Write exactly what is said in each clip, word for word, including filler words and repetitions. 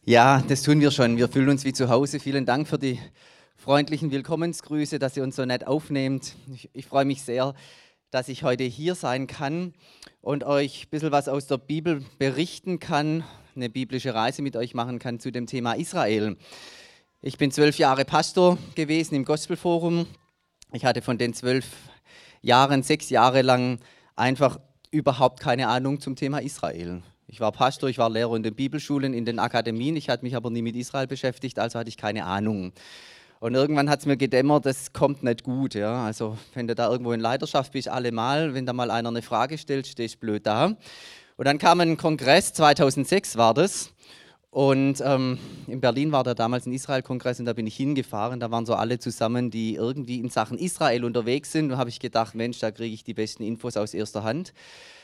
Ja, das tun wir schon. Wir fühlen uns wie zu Hause. Vielen Dank für die freundlichen Willkommensgrüße, dass ihr uns so nett aufnehmt. Ich, ich freue mich sehr, dass ich heute hier sein kann und euch ein bisschen was aus der Bibel berichten kann, eine biblische Reise mit euch machen kann zu dem Thema Israel. Ich bin zwölf Jahre Pastor gewesen im Gospelforum. Ich hatte von den zwölf Jahren, sechs Jahre lang einfach überhaupt keine Ahnung zum Thema Israel. Ich war Pastor, ich war Lehrer in den Bibelschulen, in den Akademien, ich hatte mich aber nie mit Israel beschäftigt, also hatte ich keine Ahnung. Und irgendwann hat es mir gedämmert, das kommt nicht gut. Ja? Also wenn du da irgendwo in Leiterschaft bist, allemal, wenn da mal einer eine Frage stellt, stehst du blöd da. Und dann kam ein Kongress, zweitausendsechs war das, und ähm, in Berlin war da damals ein Israel-Kongress und da bin ich hingefahren, da waren so alle zusammen, die irgendwie in Sachen Israel unterwegs sind. Und da habe ich gedacht, Mensch, da kriege ich die besten Infos aus erster Hand.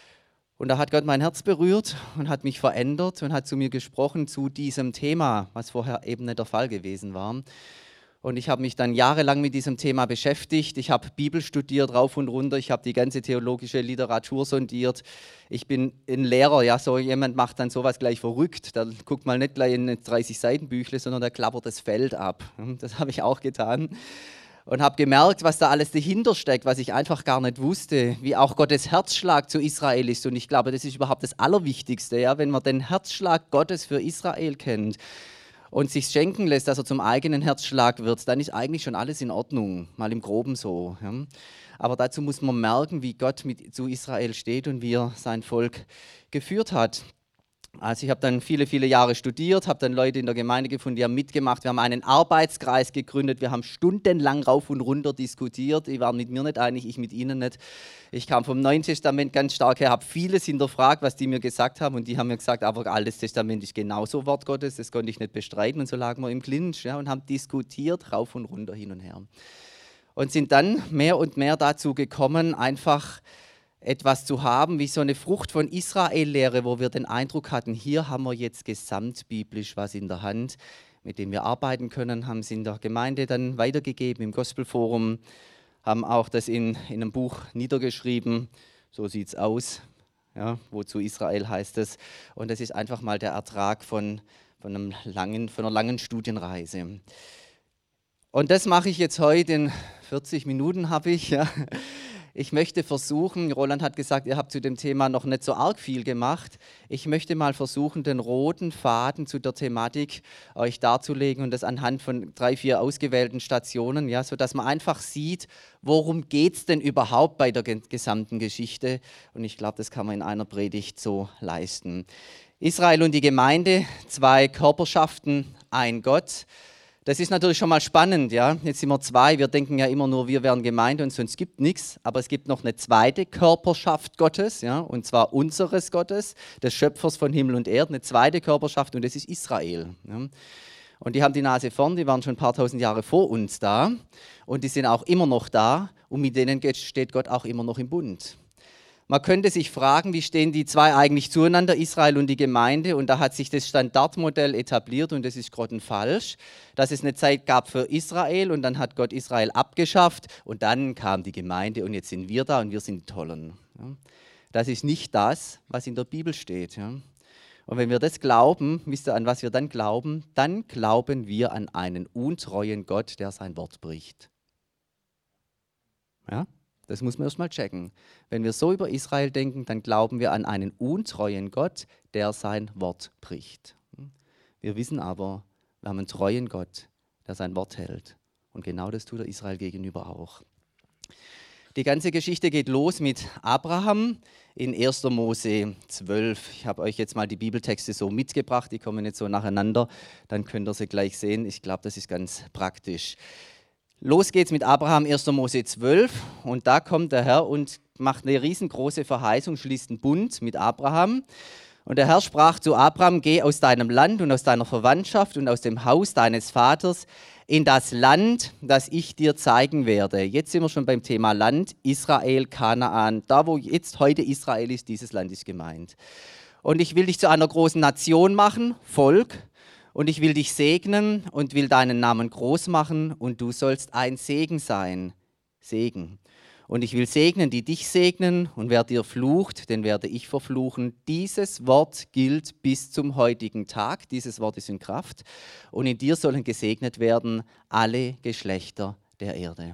Und da hat Gott mein Herz berührt und hat mich verändert und hat zu mir gesprochen zu diesem Thema, was vorher eben nicht der Fall gewesen war. Und ich habe mich dann jahrelang mit diesem Thema beschäftigt. Ich habe Bibel studiert, rauf und runter. Ich habe die ganze theologische Literatur sondiert. Ich bin ein Lehrer, ja, so jemand macht dann sowas gleich verrückt. Da guckt mal nicht gleich in ein dreißig-Seiten-Büchle, sondern der klappert das Feld ab. Das habe ich auch getan. Und habe gemerkt, was da alles dahinter steckt, was ich einfach gar nicht wusste, wie auch Gottes Herzschlag zu Israel ist. Und ich glaube, das ist überhaupt das Allerwichtigste, ja? Wenn man den Herzschlag Gottes für Israel kennt und sich schenken lässt, dass er zum eigenen Herzschlag wird, dann ist eigentlich schon alles in Ordnung, mal im Groben so. Ja? Aber dazu muss man merken, wie Gott mit zu Israel steht und wie er sein Volk geführt hat. Also ich habe dann viele, viele Jahre studiert, habe dann Leute in der Gemeinde gefunden, die haben mitgemacht. Wir haben einen Arbeitskreis gegründet, wir haben stundenlang rauf und runter diskutiert. Die waren mit mir nicht einig, ich mit ihnen nicht. Ich kam vom Neuen Testament ganz stark her, habe vieles hinterfragt, was die mir gesagt haben. Und die haben mir gesagt, aber Altes Testament ist genauso Wort Gottes, das konnte ich nicht bestreiten. Und so lagen wir im Clinch, ja, und haben diskutiert, rauf und runter, hin und her. Und sind dann mehr und mehr dazu gekommen, einfach etwas zu haben, wie so eine Frucht von Israel-Lehre, wo wir den Eindruck hatten, hier haben wir jetzt gesamtbiblisch was in der Hand, mit dem wir arbeiten können, haben es in der Gemeinde dann weitergegeben, im Gospelforum, haben auch das in, in einem Buch niedergeschrieben, so sieht es aus, ja, wozu Israel heißt es. Und das ist einfach mal der Ertrag von, von, einem langen, von einer langen Studienreise. Und das mache ich jetzt heute in vierzig Minuten, habe ich, ja. Ich möchte versuchen, Roland hat gesagt, ihr habt zu dem Thema noch nicht so arg viel gemacht. Ich möchte mal versuchen, den roten Faden zu der Thematik euch darzulegen und das anhand von drei, vier ausgewählten Stationen, ja, sodass man einfach sieht, worum geht es denn überhaupt bei der gesamten Geschichte. Und ich glaube, das kann man in einer Predigt so leisten. Israel und die Gemeinde, zwei Körperschaften, ein Gott. Das ist natürlich schon mal spannend, ja. Jetzt sind wir zwei, wir denken ja immer nur, wir wären Gemeinde und sonst gibt nichts. Aber es gibt noch eine zweite Körperschaft Gottes, ja, und zwar unseres Gottes, des Schöpfers von Himmel und Erde, eine zweite Körperschaft und das ist Israel. Ja. Und die haben die Nase vorn, die waren schon ein paar tausend Jahre vor uns da und die sind auch immer noch da und mit denen steht Gott auch immer noch im Bund. Man könnte sich fragen, wie stehen die zwei eigentlich zueinander, Israel und die Gemeinde? Und da hat sich das Standardmodell etabliert und das ist grottenfalsch, dass es eine Zeit gab für Israel und dann hat Gott Israel abgeschafft und dann kam die Gemeinde und jetzt sind wir da und wir sind die Tollen. Das ist nicht das, was in der Bibel steht. Und wenn wir das glauben, wisst ihr, an was wir dann glauben? Dann glauben wir an einen untreuen Gott, der sein Wort bricht. Ja? Das muss man erst mal checken. Wenn wir so über Israel denken, dann glauben wir an einen untreuen Gott, der sein Wort bricht. Wir wissen aber, wir haben einen treuen Gott, der sein Wort hält. Und genau das tut er Israel gegenüber auch. Die ganze Geschichte geht los mit Abraham in erster Mose zwölf. Ich habe euch jetzt mal die Bibeltexte so mitgebracht, die kommen jetzt so nacheinander, dann könnt ihr sie gleich sehen. Ich glaube, das ist ganz praktisch. Los geht's mit Abraham, erster Mose zwölf, und da kommt der Herr und macht eine riesengroße Verheißung, schließt einen Bund mit Abraham. Und der Herr sprach zu Abraham, geh aus deinem Land und aus deiner Verwandtschaft und aus dem Haus deines Vaters in das Land, das ich dir zeigen werde. Jetzt sind wir schon beim Thema Land, Israel, Kanaan. Da, wo jetzt heute Israel ist, dieses Land ist gemeint. Und ich will dich zu einer großen Nation machen, Volk. Und ich will dich segnen und will deinen Namen groß machen und du sollst ein Segen sein. Segen. Und ich will segnen, die dich segnen, und wer dir flucht, den werde ich verfluchen. Dieses Wort gilt bis zum heutigen Tag. Dieses Wort ist in Kraft. Und in dir sollen gesegnet werden alle Geschlechter der Erde.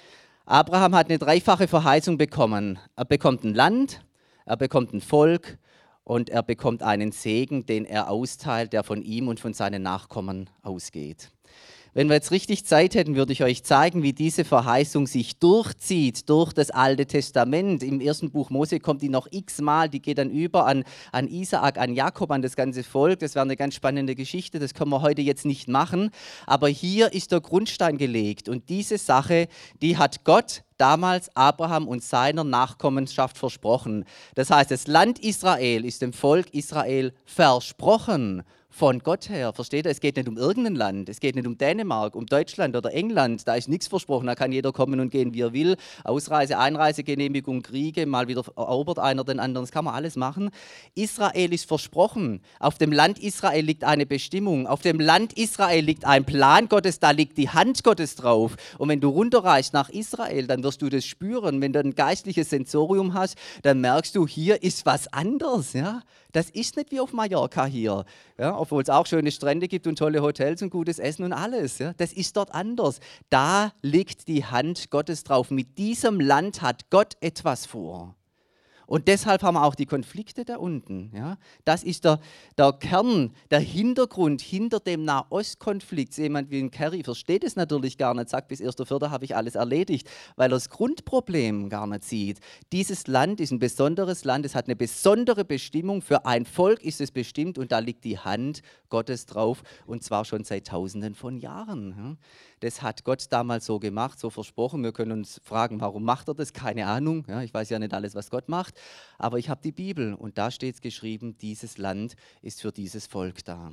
Abraham hat eine dreifache Verheißung bekommen. Er bekommt ein Land, er bekommt ein Volk und er bekommt einen Segen, den er austeilt, der von ihm und von seinen Nachkommen ausgeht. Wenn wir jetzt richtig Zeit hätten, würde ich euch zeigen, wie diese Verheißung sich durchzieht durch das Alte Testament. Im ersten Buch Mose kommt die noch x-mal, die geht dann über an, an Isaak, an Jakob, an das ganze Volk. Das wäre eine ganz spannende Geschichte, das können wir heute jetzt nicht machen. Aber hier ist der Grundstein gelegt und diese Sache, die hat Gott damals Abraham und seiner Nachkommenschaft versprochen. Das heißt, das Land Israel ist dem Volk Israel versprochen. Von Gott her, versteht ihr? Es geht nicht um irgendein Land, es geht nicht um Dänemark, um Deutschland oder England, da ist nichts versprochen, da kann jeder kommen und gehen, wie er will. Ausreise, Einreisegenehmigung, Kriege, mal wieder erobert einer den anderen, das kann man alles machen. Israel ist versprochen, auf dem Land Israel liegt eine Bestimmung, auf dem Land Israel liegt ein Plan Gottes, da liegt die Hand Gottes drauf. Und wenn du runterreichst nach Israel, dann wirst du das spüren. Wenn du ein geistliches Sensorium hast, dann merkst du, hier ist was anderes, ja. Das ist nicht wie auf Mallorca hier, ja, obwohl es auch schöne Strände gibt und tolle Hotels und gutes Essen und alles. Ja. Das ist dort anders. Da liegt die Hand Gottes drauf. Mit diesem Land hat Gott etwas vor. Und deshalb haben wir auch die Konflikte da unten. Ja. Das ist der, der Kern, der Hintergrund hinter dem Nahostkonflikt. Jemand wie ein Kerry versteht es natürlich gar nicht, sagt, bis erster Vierter habe ich alles erledigt, weil er das Grundproblem gar nicht sieht. Dieses Land ist ein besonderes Land, es hat eine besondere Bestimmung, für ein Volk ist es bestimmt und da liegt die Hand Gottes drauf und zwar schon seit Tausenden von Jahren. Ja. Das hat Gott damals so gemacht, so versprochen. Wir können uns fragen, warum macht er das? Keine Ahnung. Ja, ich weiß ja nicht alles, was Gott macht. Aber ich habe die Bibel und da steht es geschrieben, dieses Land ist für dieses Volk da.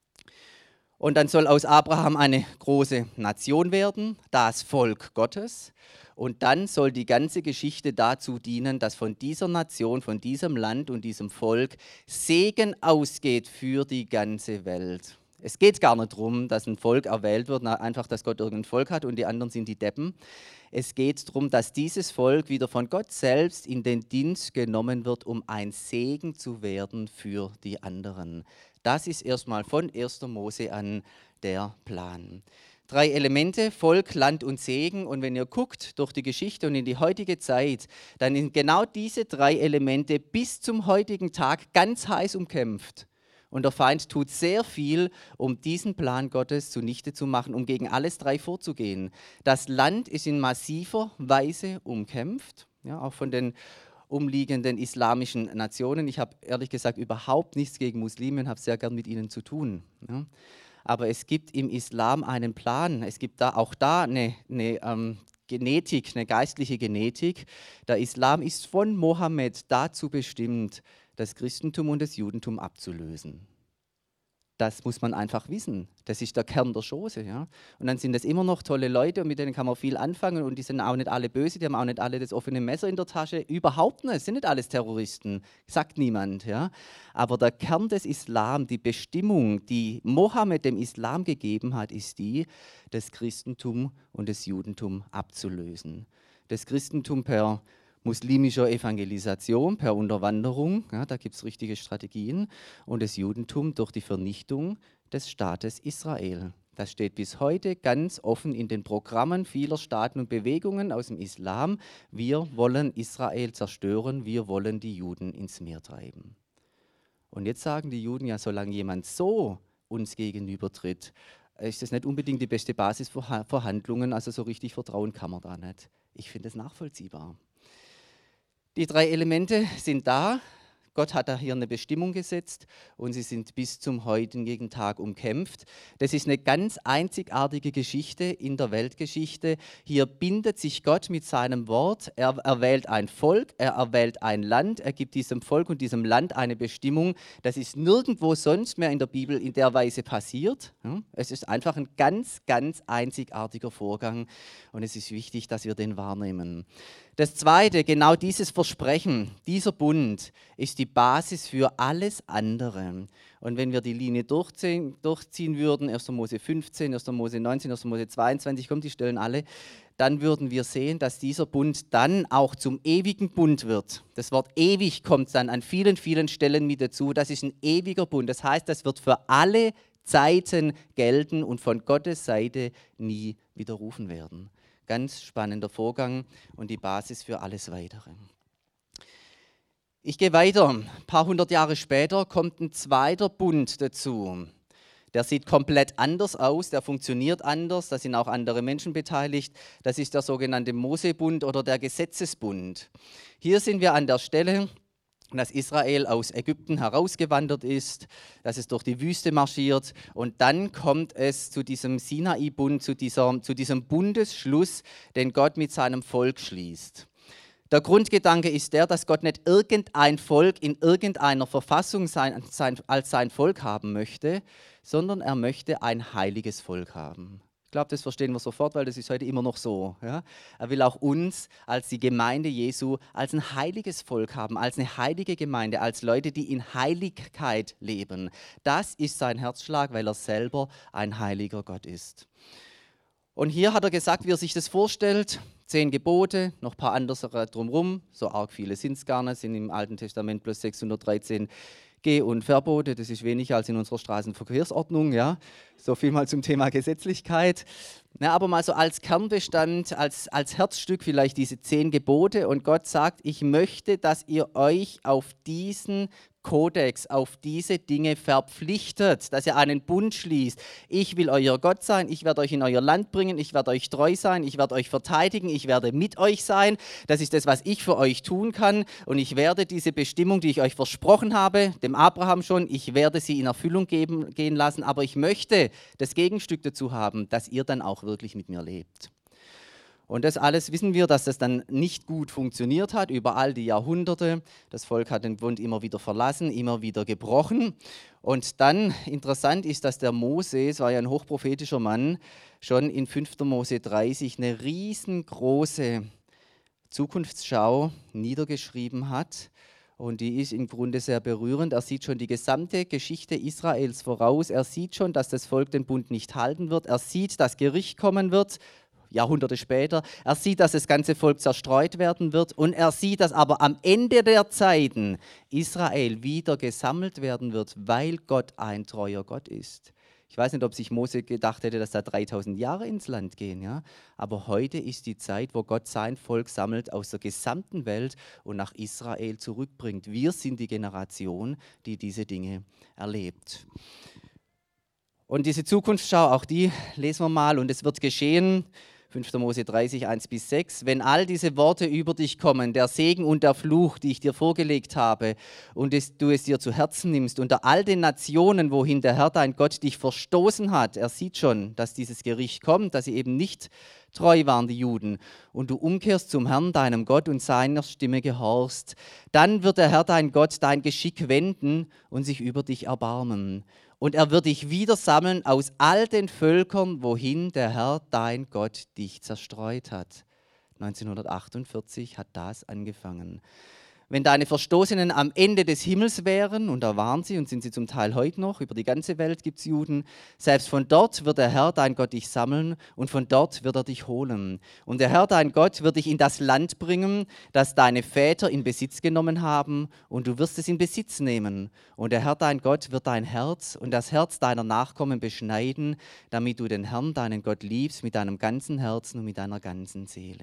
Und dann soll aus Abraham eine große Nation werden, das Volk Gottes. Und dann soll die ganze Geschichte dazu dienen, dass von dieser Nation, von diesem Land und diesem Volk Segen ausgeht für die ganze Welt. Es geht gar nicht darum, dass ein Volk erwählt wird, einfach, dass Gott irgendein Volk hat und die anderen sind die Deppen. Es geht darum, dass dieses Volk wieder von Gott selbst in den Dienst genommen wird, um ein Segen zu werden für die anderen. Das ist erstmal von erster Mose an der Plan. Drei Elemente, Volk, Land und Segen. Und wenn ihr guckt durch die Geschichte und in die heutige Zeit, dann sind genau diese drei Elemente bis zum heutigen Tag ganz heiß umkämpft. Und der Feind tut sehr viel, um diesen Plan Gottes zunichte zu machen, um gegen alles drei vorzugehen. Das Land ist in massiver Weise umkämpft, ja, auch von den umliegenden islamischen Nationen. Ich habe ehrlich gesagt überhaupt nichts gegen Muslime und habe sehr gern mit ihnen zu tun. Ja. Aber es gibt im Islam einen Plan. Es gibt da auch da eine, eine ähm, Genetik, eine geistliche Genetik. Der Islam ist von Mohammed dazu bestimmt, das Christentum und das Judentum abzulösen. Das muss man einfach wissen. Das ist der Kern der Chose. Ja? Und dann sind das immer noch tolle Leute und mit denen kann man viel anfangen und die sind auch nicht alle böse, die haben auch nicht alle das offene Messer in der Tasche. Überhaupt nicht, es sind nicht alles Terroristen, sagt niemand. Ja? Aber der Kern des Islam, die Bestimmung, die Mohammed dem Islam gegeben hat, ist die, das Christentum und das Judentum abzulösen. Das Christentum per muslimischer Evangelisation, per Unterwanderung, ja, da gibt es richtige Strategien, und das Judentum durch die Vernichtung des Staates Israel. Das steht bis heute ganz offen in den Programmen vieler Staaten und Bewegungen aus dem Islam. Wir wollen Israel zerstören, wir wollen die Juden ins Meer treiben. Und jetzt sagen die Juden, ja, solange jemand so uns gegenübertritt, ist das nicht unbedingt die beste Basis für Verhandlungen, also so richtig Vertrauen kann man da nicht. Ich finde es nachvollziehbar. Die drei Elemente sind da. Gott hat da hier eine Bestimmung gesetzt und sie sind bis zum heutigen Tag umkämpft. Das ist eine ganz einzigartige Geschichte in der Weltgeschichte. Hier bindet sich Gott mit seinem Wort. Er erwählt ein Volk, er erwählt ein Land, er gibt diesem Volk und diesem Land eine Bestimmung. Das ist nirgendwo sonst mehr in der Bibel in der Weise passiert. Es ist einfach ein ganz, ganz einzigartiger Vorgang und es ist wichtig, dass wir den wahrnehmen. Das Zweite, genau dieses Versprechen, dieser Bund ist die Basis für alles andere. Und wenn wir die Linie durchziehen, durchziehen würden, erster Mose fünfzehn, erster Mose neunzehn, erster Mose zweiundzwanzig, kommt die Stellen alle, dann würden wir sehen, dass dieser Bund dann auch zum ewigen Bund wird. Das Wort ewig kommt dann an vielen, vielen Stellen mit dazu. Das ist ein ewiger Bund. Das heißt, das wird für alle Zeiten gelten und von Gottes Seite nie widerrufen werden. Ganz spannender Vorgang und die Basis für alles Weitere. Ich gehe weiter. Ein paar hundert Jahre später kommt ein zweiter Bund dazu. Der sieht komplett anders aus, der funktioniert anders, da sind auch andere Menschen beteiligt. Das ist der sogenannte Mosebund oder der Gesetzesbund. Hier sind wir an der Stelle, dass Israel aus Ägypten herausgewandert ist, dass es durch die Wüste marschiert und dann kommt es zu diesem Sinai-Bund, zu, dieser, zu diesem Bundesschluss, den Gott mit seinem Volk schließt. Der Grundgedanke ist der, dass Gott nicht irgendein Volk in irgendeiner Verfassung sein, sein, als sein Volk haben möchte, sondern er möchte ein heiliges Volk haben. Ich glaube, das verstehen wir sofort, weil das ist heute immer noch so. Ja? Er will auch uns als die Gemeinde Jesu als ein heiliges Volk haben, als eine heilige Gemeinde, als Leute, die in Heiligkeit leben. Das ist sein Herzschlag, weil er selber ein heiliger Gott ist. Und hier hat er gesagt, wie er sich das vorstellt. Zehn Gebote, noch ein paar andere drumherum. So arg viele sind es gar nicht, sind im Alten Testament plus sechshundertdreizehn Geh- und Verbote. Das ist weniger als in unserer Straßenverkehrsordnung. Ja? So viel mal zum Thema Gesetzlichkeit. Na, aber mal so als Kernbestand, als, als Herzstück vielleicht diese zehn Gebote. Und Gott sagt, ich möchte, dass ihr euch auf diesen Kodex, auf diese Dinge verpflichtet, dass ihr einen Bund schließt. Ich will euer Gott sein, ich werde euch in euer Land bringen, ich werde euch treu sein, ich werde euch verteidigen, ich werde mit euch sein. Das ist das, was ich für euch tun kann. Und ich werde diese Bestimmung, die ich euch versprochen habe, dem Abraham schon, ich werde sie in Erfüllung geben, gehen lassen. Aber ich möchte das Gegenstück dazu haben, dass ihr dann auch wirklich mit mir lebt. Und das alles wissen wir, dass das dann nicht gut funktioniert hat, über all die Jahrhunderte. Das Volk hat den Bund immer wieder verlassen, immer wieder gebrochen. Und dann, interessant ist, dass der Mose, es war ja ein hochprophetischer Mann, schon in fünfter Mose dreißig eine riesengroße Zukunftsschau niedergeschrieben hat. Und die ist im Grunde sehr berührend. Er sieht schon die gesamte Geschichte Israels voraus. Er sieht schon, dass das Volk den Bund nicht halten wird. Er sieht, dass Gericht kommen wird. Jahrhunderte später. Er sieht, dass das ganze Volk zerstreut werden wird und er sieht, dass aber am Ende der Zeiten Israel wieder gesammelt werden wird, weil Gott ein treuer Gott ist. Ich weiß nicht, ob sich Mose gedacht hätte, dass da dreitausend Jahre ins Land gehen, ja? Aber heute ist die Zeit, wo Gott sein Volk sammelt aus der gesamten Welt und nach Israel zurückbringt. Wir sind die Generation, die diese Dinge erlebt. Und diese Zukunftsschau, auch die lesen wir mal und es wird geschehen, fünfter Mose dreißig, eins bis sechs, wenn all diese Worte über dich kommen, der Segen und der Fluch, die ich dir vorgelegt habe und es, du es dir zu Herzen nimmst, unter all den Nationen, wohin der Herr dein Gott dich verstoßen hat, er sieht schon, dass dieses Gericht kommt, dass sie eben nicht treu waren, die Juden, und du umkehrst zum Herrn, deinem Gott, und seiner Stimme gehorchst, dann wird der Herr dein Gott dein Geschick wenden und sich über dich erbarmen. Und er wird dich wieder sammeln aus all den Völkern, wohin der Herr, dein Gott, dich zerstreut hat. neunzehnhundertachtundvierzig hat das angefangen. Wenn deine Verstoßenen am Ende des Himmels wären, und da waren sie und sind sie zum Teil heute noch, über die ganze Welt gibt es Juden, selbst von dort wird der Herr, dein Gott, dich sammeln und von dort wird er dich holen. Und der Herr, dein Gott, wird dich in das Land bringen, das deine Väter in Besitz genommen haben, und du wirst es in Besitz nehmen. Und der Herr, dein Gott, wird dein Herz und das Herz deiner Nachkommen beschneiden, damit du den Herrn, deinen Gott, liebst mit deinem ganzen Herzen und mit deiner ganzen Seele.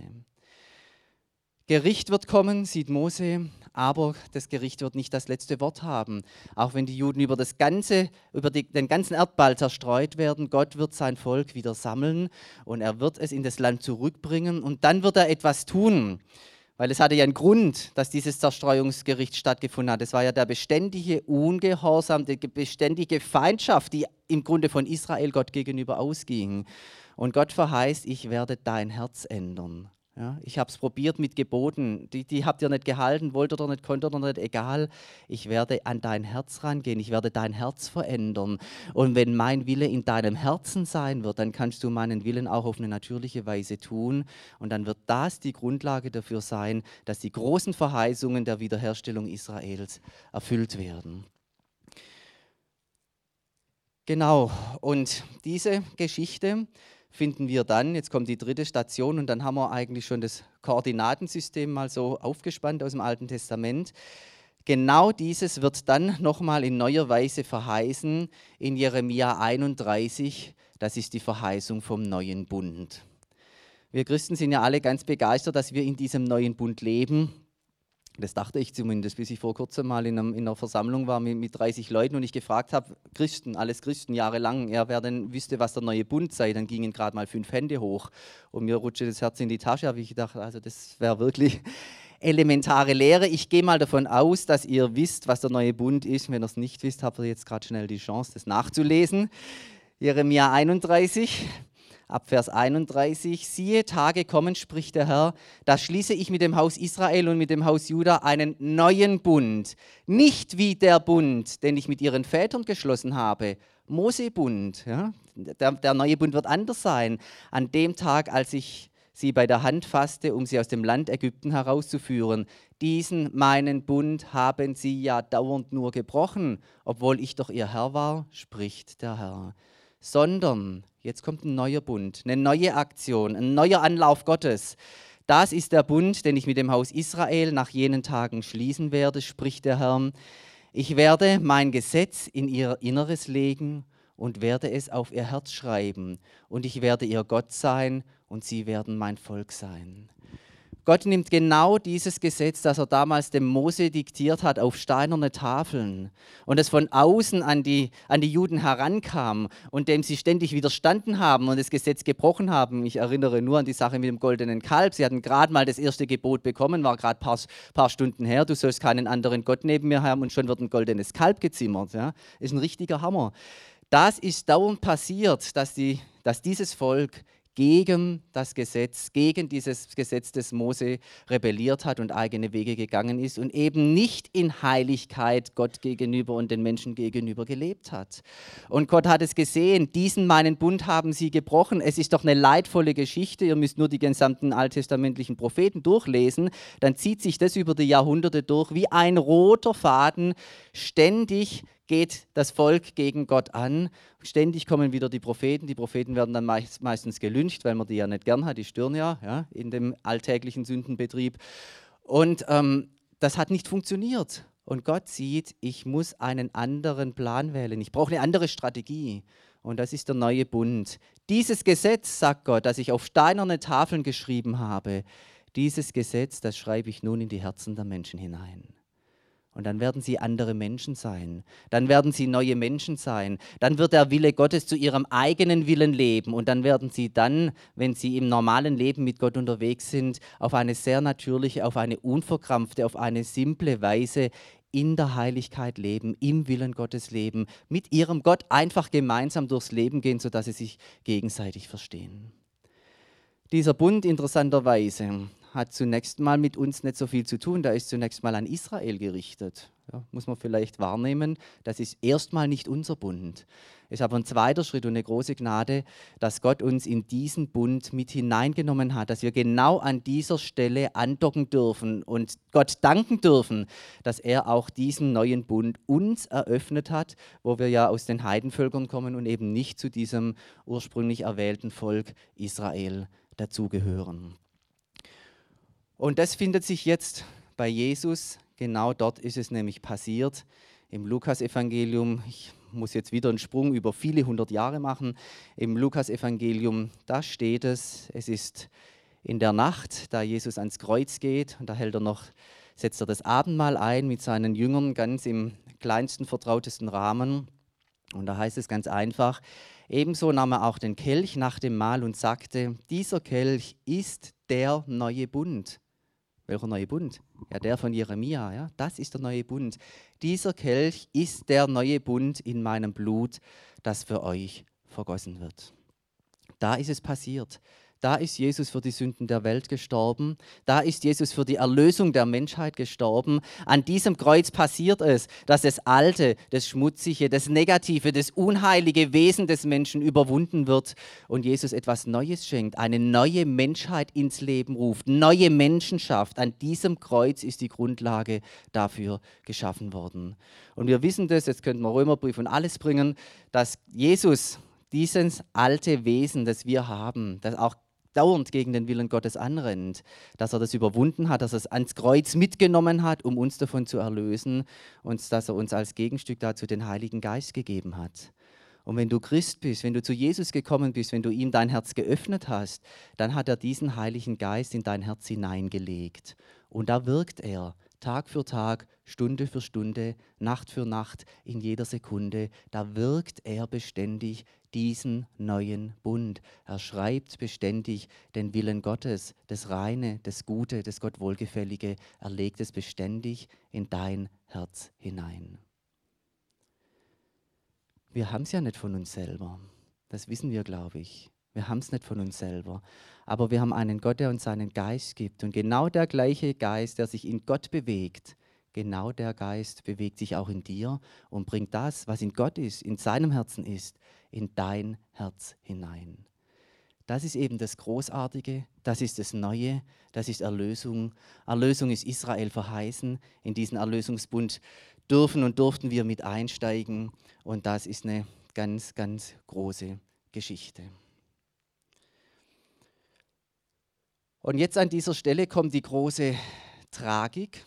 Gericht wird kommen, sieht Mose, aber das Gericht wird nicht das letzte Wort haben. Auch wenn die Juden über, das ganze, über die, den ganzen Erdball zerstreut werden, Gott wird sein Volk wieder sammeln und er wird es in das Land zurückbringen und dann wird er etwas tun. Weil es hatte ja einen Grund, dass dieses Zerstreuungsgericht stattgefunden hat. Es war ja der beständige Ungehorsam, die beständige Feindschaft, die im Grunde von Israel Gott gegenüber ausging. Und Gott verheißt, ich werde dein Herz ändern. Ja, ich habe es probiert mit Geboten, die, die habt ihr nicht gehalten, wollt oder nicht, konntet oder nicht, egal. Ich werde an dein Herz rangehen, ich werde dein Herz verändern. Und wenn mein Wille in deinem Herzen sein wird, dann kannst du meinen Willen auch auf eine natürliche Weise tun. Und dann wird das die Grundlage dafür sein, dass die großen Verheißungen der Wiederherstellung Israels erfüllt werden. Genau, und diese Geschichte finden wir dann, jetzt kommt die dritte Station und dann haben wir eigentlich schon das Koordinatensystem mal so aufgespannt aus dem Alten Testament. Genau dieses wird dann nochmal in neuer Weise verheißen in Jeremia einunddreißig, das ist die Verheißung vom neuen Bund. Wir Christen sind ja alle ganz begeistert, dass wir in diesem neuen Bund leben. Das dachte ich zumindest, bis ich vor kurzem mal in, einem, in einer Versammlung war mit, mit dreißig Leuten und ich gefragt habe, Christen, alles Christen, jahrelang, ja, wer denn wüsste, was der neue Bund sei, dann gingen gerade mal fünf Hände hoch und mir rutschte das Herz in die Tasche, habe ich gedacht, also das wäre wirklich elementare Lehre. Ich gehe mal davon aus, dass ihr wisst, was der neue Bund ist. Wenn ihr es nicht wisst, habt ihr jetzt gerade schnell die Chance, das nachzulesen. Jeremia einunddreißig. Ab Vers einunddreißig, siehe, Tage kommen, spricht der Herr, da schließe ich mit dem Haus Israel und mit dem Haus Juda einen neuen Bund. Nicht wie der Bund, den ich mit ihren Vätern geschlossen habe, Mose-Bund. Ja? Der, der neue Bund wird anders sein. An dem Tag, als ich sie bei der Hand fasste, um sie aus dem Land Ägypten herauszuführen. Diesen meinen Bund haben sie ja dauernd nur gebrochen, obwohl ich doch ihr Herr war, spricht der Herr. Sondern, jetzt kommt ein neuer Bund, eine neue Aktion, ein neuer Anlauf Gottes. Das ist der Bund, den ich mit dem Haus Israel nach jenen Tagen schließen werde, spricht der Herr. Ich werde mein Gesetz in ihr Inneres legen und werde es auf ihr Herz schreiben. Und ich werde ihr Gott sein und sie werden mein Volk sein. Gott nimmt genau dieses Gesetz, das er damals dem Mose diktiert hat, auf steinerne Tafeln und es von außen an die, an die Juden herankam und dem sie ständig widerstanden haben und das Gesetz gebrochen haben. Ich erinnere nur an die Sache mit dem goldenen Kalb. Sie hatten gerade mal das erste Gebot bekommen, war gerade ein paar, paar Stunden her, du sollst keinen anderen Gott neben mir haben und schon wird ein goldenes Kalb gezimmert. Ja? Ist ein richtiger Hammer. Das ist dauernd passiert, dass, die, dass dieses Volk gegen das Gesetz, gegen dieses Gesetz des Mose rebelliert hat und eigene Wege gegangen ist und eben nicht in Heiligkeit Gott gegenüber und den Menschen gegenüber gelebt hat. Und Gott hat es gesehen, diesen meinen Bund haben sie gebrochen. Es ist doch eine leidvolle Geschichte, ihr müsst nur die gesamten alttestamentlichen Propheten durchlesen, dann zieht sich das über die Jahrhunderte durch wie ein roter Faden, ständig geht das Volk gegen Gott an. Ständig kommen wieder die Propheten. Die Propheten werden dann meist, meistens gelyncht, weil man die ja nicht gern hat, die stören ja, ja in dem alltäglichen Sündenbetrieb. Und ähm, das hat nicht funktioniert. Und Gott sieht, ich muss einen anderen Plan wählen. Ich brauche eine andere Strategie. Und das ist der neue Bund. Dieses Gesetz, sagt Gott, das ich auf steinerne Tafeln geschrieben habe, dieses Gesetz, das schreibe ich nun in die Herzen der Menschen hinein. Und dann werden sie andere Menschen sein. Dann werden sie neue Menschen sein. Dann wird der Wille Gottes zu ihrem eigenen Willen leben. Und dann werden sie dann, wenn sie im normalen Leben mit Gott unterwegs sind, auf eine sehr natürliche, auf eine unverkrampfte, auf eine simple Weise in der Heiligkeit leben, im Willen Gottes leben, mit ihrem Gott einfach gemeinsam durchs Leben gehen, sodass sie sich gegenseitig verstehen. Dieser Bund, interessanterweise, hat zunächst mal mit uns nicht so viel zu tun. Der ist zunächst mal an Israel gerichtet. Ja, muss man vielleicht wahrnehmen, das ist erstmal nicht unser Bund. Es ist aber ein zweiter Schritt und eine große Gnade, dass Gott uns in diesen Bund mit hineingenommen hat, dass wir genau an dieser Stelle andocken dürfen und Gott danken dürfen, dass er auch diesen neuen Bund uns eröffnet hat, wo wir ja aus den Heidenvölkern kommen und eben nicht zu diesem ursprünglich erwählten Volk Israel dazugehören. Und das findet sich jetzt bei Jesus, genau dort ist es nämlich passiert, im Lukasevangelium. Ich muss jetzt wieder einen Sprung über viele hundert Jahre machen. Im Lukasevangelium, da steht es, es ist in der Nacht, da Jesus ans Kreuz geht, und da hält er noch, setzt er das Abendmahl ein mit seinen Jüngern, ganz im kleinsten, vertrautesten Rahmen. Und da heißt es ganz einfach, ebenso nahm er auch den Kelch nach dem Mahl und sagte, dieser Kelch ist der neue Bund. Welcher neue Bund? Ja, der von Jeremia, ja, das ist der neue Bund. Dieser Kelch ist der neue Bund in meinem Blut, das für euch vergossen wird. Da ist es passiert. Da ist Jesus für die Sünden der Welt gestorben. Da ist Jesus für die Erlösung der Menschheit gestorben. An diesem Kreuz passiert es, dass das Alte, das Schmutzige, das Negative, das unheilige Wesen des Menschen überwunden wird und Jesus etwas Neues schenkt, eine neue Menschheit ins Leben ruft, neue Menschenschaft. An diesem Kreuz ist die Grundlage dafür geschaffen worden. Und wir wissen das, jetzt könnten wir Römerbrief und alles bringen, dass Jesus dieses alte Wesen, das wir haben, das auch dauernd gegen den Willen Gottes anrennt, dass er das überwunden hat, dass er es ans Kreuz mitgenommen hat, um uns davon zu erlösen und dass er uns als Gegenstück dazu den Heiligen Geist gegeben hat. Und wenn du Christ bist, wenn du zu Jesus gekommen bist, wenn du ihm dein Herz geöffnet hast, dann hat er diesen Heiligen Geist in dein Herz hineingelegt. Und da wirkt er Tag für Tag, Stunde für Stunde, Nacht für Nacht, in jeder Sekunde. Da wirkt er beständig diesen neuen Bund. Er schreibt beständig den Willen Gottes, das Reine, das Gute, das Gott Wohlgefällige. Er legt es beständig in dein Herz hinein. Wir haben es ja nicht von uns selber. Das wissen wir, glaube ich. Wir haben es nicht von uns selber. Aber wir haben einen Gott, der uns seinen Geist gibt. Und genau der gleiche Geist, der sich in Gott bewegt, genau der Geist bewegt sich auch in dir und bringt das, was in Gott ist, in seinem Herzen ist, in dein Herz hinein. Das ist eben das Großartige, das ist das Neue, das ist Erlösung. Erlösung ist Israel verheißen. In diesen Erlösungsbund dürfen und durften wir mit einsteigen. Und das ist eine ganz, ganz große Geschichte. Und jetzt an dieser Stelle kommt die große Tragik.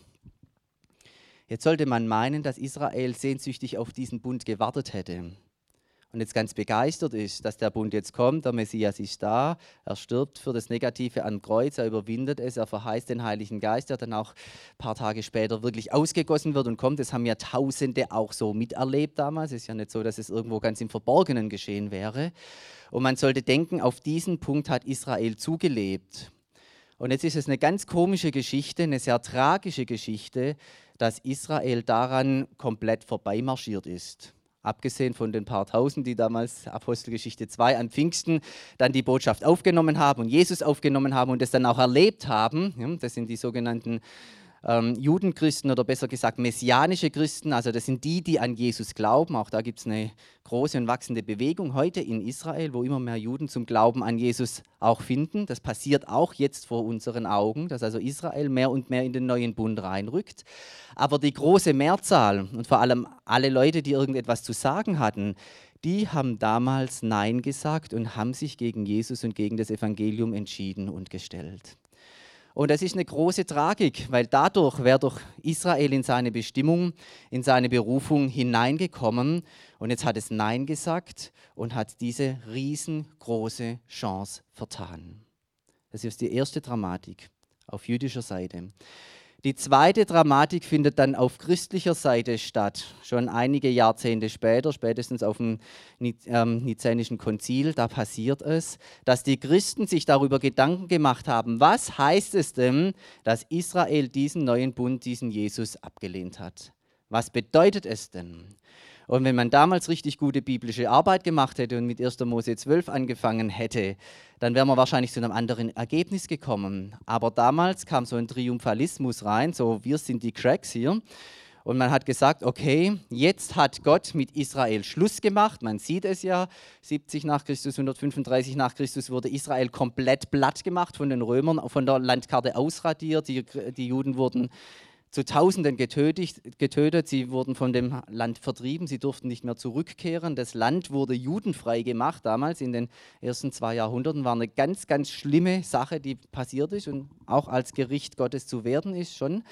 Jetzt sollte man meinen, dass Israel sehnsüchtig auf diesen Bund gewartet hätte und jetzt ganz begeistert ist, dass der Bund jetzt kommt, der Messias ist da, er stirbt für das Negative am Kreuz, er überwindet es, er verheißt den Heiligen Geist, der dann auch ein paar Tage später wirklich ausgegossen wird und kommt. Das haben ja Tausende auch so miterlebt damals. Es ist ja nicht so, dass es irgendwo ganz im Verborgenen geschehen wäre. Und man sollte denken, auf diesen Punkt hat Israel zugelebt. Und jetzt ist es eine ganz komische Geschichte, eine sehr tragische Geschichte, dass Israel daran komplett vorbeimarschiert ist. Abgesehen von den paar Tausend, die damals Apostelgeschichte zwei an Pfingsten dann die Botschaft aufgenommen haben und Jesus aufgenommen haben und es dann auch erlebt haben. Das sind die sogenannten ähm, Judenchristen oder besser gesagt messianische Christen. Also das sind die, die an Jesus glauben. Auch da gibt es eine große und wachsende Bewegung heute in Israel, wo immer mehr Juden zum Glauben an Jesus auch finden. Das passiert auch jetzt vor unseren Augen, dass also Israel mehr und mehr in den neuen Bund reinrückt. Aber die große Mehrzahl und vor allem alle Leute, die irgendetwas zu sagen hatten, die haben damals Nein gesagt und haben sich gegen Jesus und gegen das Evangelium entschieden und gestellt. Und das ist eine große Tragik, weil dadurch wäre doch Israel in seine Bestimmung, in seine Berufung hineingekommen. Und jetzt hat es Nein gesagt und hat diese riesengroße Chance vertan. Das ist die erste Dramatik auf jüdischer Seite. Die zweite Dramatik findet dann auf christlicher Seite statt, schon einige Jahrzehnte später, spätestens auf dem Nizänischen Konzil. Da passiert es, dass die Christen sich darüber Gedanken gemacht haben, was heißt es denn, dass Israel diesen neuen Bund, diesen Jesus abgelehnt hat? Was bedeutet es denn? Und wenn man damals richtig gute biblische Arbeit gemacht hätte und mit erster Mose zwölf angefangen hätte, dann wäre man wahrscheinlich zu einem anderen Ergebnis gekommen. Aber damals kam so ein Triumphalismus rein, so wir sind die Cracks hier. Und man hat gesagt, okay, jetzt hat Gott mit Israel Schluss gemacht. Man sieht es ja, siebzig nach Christus, hundertfünfunddreißig nach Christus wurde Israel komplett platt gemacht von den Römern, von der Landkarte ausradiert. Die, die Juden wurden zu Tausenden getötet, getötet, sie wurden von dem Land vertrieben, sie durften nicht mehr zurückkehren. Das Land wurde judenfrei gemacht, damals in den ersten zwei Jahrhunderten, war eine ganz, ganz schlimme Sache, die passiert ist und auch als Gericht Gottes zu werden ist schon.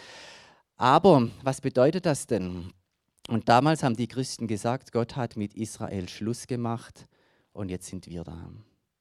Aber was bedeutet das denn? Und damals haben die Christen gesagt, Gott hat mit Israel Schluss gemacht und jetzt sind wir da.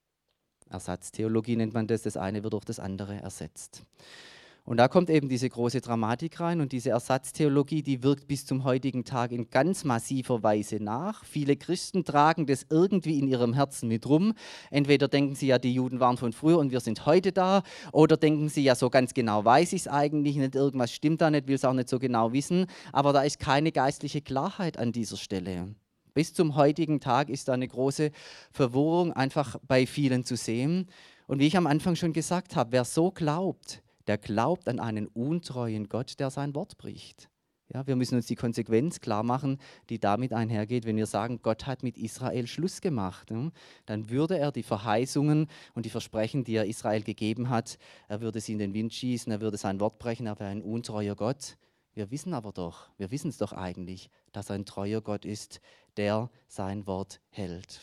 Ersatztheologie nennt man das, das eine wird durch das andere ersetzt. Und da kommt eben diese große Dramatik rein und diese Ersatztheologie, die wirkt bis zum heutigen Tag in ganz massiver Weise nach. Viele Christen tragen das irgendwie in ihrem Herzen mit rum. Entweder denken sie ja, die Juden waren von früher und wir sind heute da, oder denken sie ja, so ganz genau weiß ich es eigentlich nicht, irgendwas stimmt da nicht, will es auch nicht so genau wissen. Aber da ist keine geistliche Klarheit an dieser Stelle. Bis zum heutigen Tag ist da eine große Verwirrung einfach bei vielen zu sehen. Und wie ich am Anfang schon gesagt habe, wer so glaubt, der glaubt an einen untreuen Gott, der sein Wort bricht. Ja, wir müssen uns die Konsequenz klar machen, die damit einhergeht, wenn wir sagen, Gott hat mit Israel Schluss gemacht. Ja, dann würde er die Verheißungen und die Versprechen, die er Israel gegeben hat, er würde sie in den Wind schießen, er würde sein Wort brechen, er wäre ein untreuer Gott. Wir wissen aber doch, wir wissen es doch eigentlich, dass er ein treuer Gott ist, der sein Wort hält.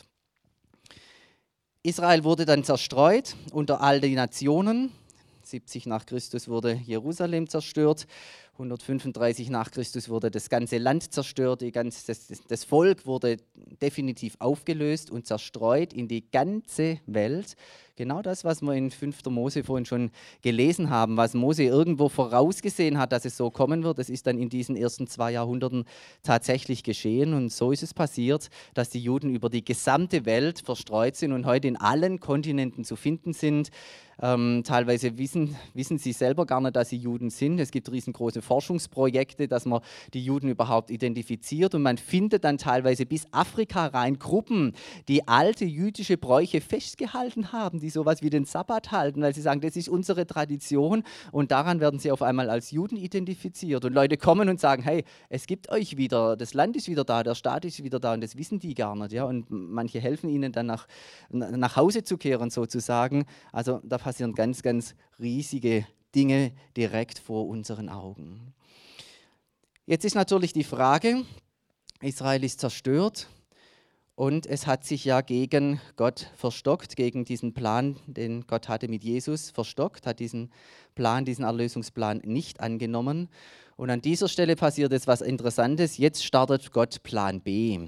Israel wurde dann zerstreut unter all die Nationen. siebzig nach Christus wurde Jerusalem zerstört. hundertfünfunddreißig nach Christus wurde das ganze Land zerstört. Die ganze, das, das Volk wurde definitiv aufgelöst und zerstreut in die ganze Welt. Genau das, was wir in fünfter Mose vorhin schon gelesen haben, was Mose irgendwo vorausgesehen hat, dass es so kommen wird, das ist dann in diesen ersten zwei Jahrhunderten tatsächlich geschehen. Und so ist es passiert, dass die Juden über die gesamte Welt verstreut sind und heute in allen Kontinenten zu finden sind. Ähm, teilweise wissen, wissen sie selber gar nicht, dass sie Juden sind. Es gibt riesengroße Forschungsprojekte, dass man die Juden überhaupt identifiziert. Und man findet dann teilweise bis Afrika rein Gruppen, die alte jüdische Bräuche festgehalten haben, die sowas wie den Sabbat halten, weil sie sagen, das ist unsere Tradition. Und daran werden sie auf einmal als Juden identifiziert. Und Leute kommen und sagen, hey, es gibt euch wieder, das Land ist wieder da, der Staat ist wieder da. Und das wissen die gar nicht. Ja? Und manche helfen ihnen dann nach, nach Hause zu kehren sozusagen. Also da passieren ganz, ganz riesige Dinge direkt vor unseren Augen. Jetzt ist natürlich die Frage, Israel ist zerstört und es hat sich ja gegen Gott verstockt, gegen diesen Plan, den Gott hatte mit Jesus, verstockt, hat diesen Plan, diesen Erlösungsplan nicht angenommen. Und an dieser Stelle passiert jetzt was Interessantes, jetzt startet Gott Plan B.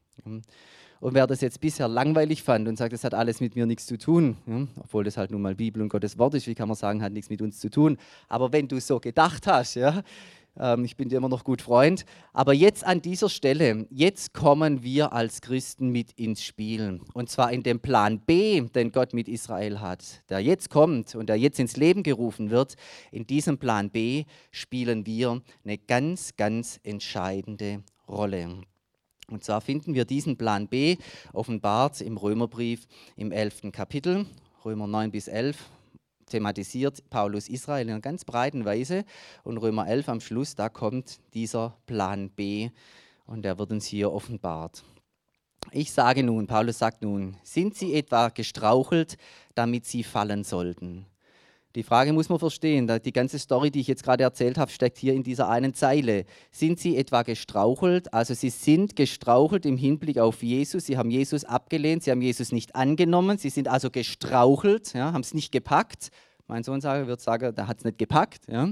Und wer das jetzt bisher langweilig fand und sagt, das hat alles mit mir nichts zu tun, ja, obwohl das halt nun mal Bibel und Gottes Wort ist, wie kann man sagen, hat nichts mit uns zu tun. Aber wenn du so gedacht hast, ja, ähm, ich bin dir immer noch gut Freund, aber jetzt an dieser Stelle, jetzt kommen wir als Christen mit ins Spiel. Und zwar in dem Plan B, den Gott mit Israel hat, der jetzt kommt und der jetzt ins Leben gerufen wird. In diesem Plan B spielen wir eine ganz, ganz entscheidende Rolle. Und zwar finden wir diesen Plan B offenbart im Römerbrief im elften Kapitel, Römer neun bis elf, thematisiert Paulus Israel in einer ganz breiten Weise. Und Römer elf am Schluss, da kommt dieser Plan B und der wird uns hier offenbart. Ich sage nun, Paulus sagt nun, sind sie etwa gestrauchelt, damit sie fallen sollten? Die Frage muss man verstehen. Die ganze Story, die ich jetzt gerade erzählt habe, steckt hier in dieser einen Zeile. Sind sie etwa gestrauchelt? Also sie sind gestrauchelt im Hinblick auf Jesus. Sie haben Jesus abgelehnt, sie haben Jesus nicht angenommen. Sie sind also gestrauchelt, ja, haben es nicht gepackt. Mein Sohn wird sagen, der hat es nicht gepackt. Ja.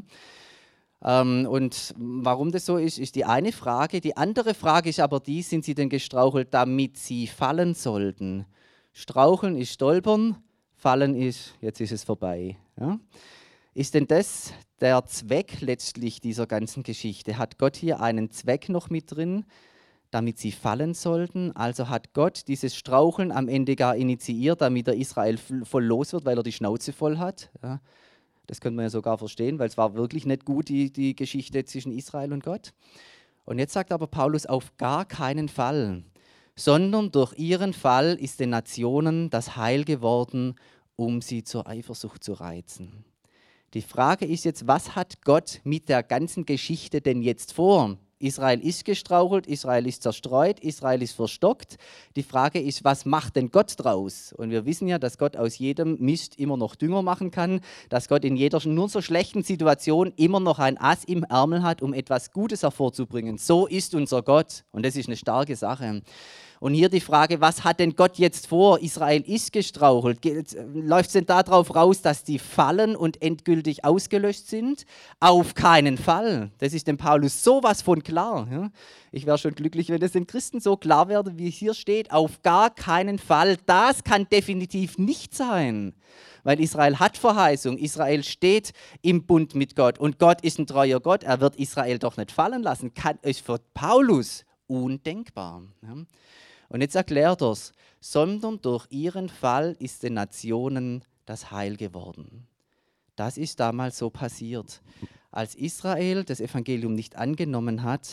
Ähm, und warum das so ist, ist die eine Frage. Die andere Frage ist aber die, sind sie denn gestrauchelt, damit sie fallen sollten? Straucheln ist stolpern. Fallen ist, jetzt ist es vorbei. Ja? Ist denn das der Zweck letztlich dieser ganzen Geschichte? Hat Gott hier einen Zweck noch mit drin, damit sie fallen sollten? Also hat Gott dieses Straucheln am Ende gar initiiert, damit er Israel voll los wird, weil er die Schnauze voll hat? Ja? Das könnte man ja sogar verstehen, weil es war wirklich nicht gut, die, die Geschichte zwischen Israel und Gott. Und jetzt sagt aber Paulus, auf gar keinen Fall, sondern durch ihren Fall ist den Nationen das Heil geworden, um sie zur Eifersucht zu reizen. Die Frage ist jetzt, was hat Gott mit der ganzen Geschichte denn jetzt vor? Israel ist gestrauchelt, Israel ist zerstreut, Israel ist verstockt. Die Frage ist, was macht denn Gott draus? Und wir wissen ja, dass Gott aus jedem Mist immer noch Dünger machen kann, dass Gott in jeder nur so schlechten Situation immer noch ein Ass im Ärmel hat, um etwas Gutes hervorzubringen. So ist unser Gott und das ist eine starke Sache. Und hier die Frage, was hat denn Gott jetzt vor? Israel ist gestrauchelt. Läuft es denn darauf raus, dass die fallen und endgültig ausgelöscht sind? Auf keinen Fall. Das ist dem Paulus sowas von klar. Ja? Ich wäre schon glücklich, wenn das den Christen so klar wäre, wie es hier steht. Auf gar keinen Fall. Das kann definitiv nicht sein. Weil Israel hat Verheißung. Israel steht im Bund mit Gott. Und Gott ist ein treuer Gott. Er wird Israel doch nicht fallen lassen. Kann, ist für Paulus undenkbar. Ja? Und jetzt erklärt er es, sondern durch ihren Fall ist den Nationen das Heil geworden. Das ist damals so passiert. Als Israel das Evangelium nicht angenommen hat,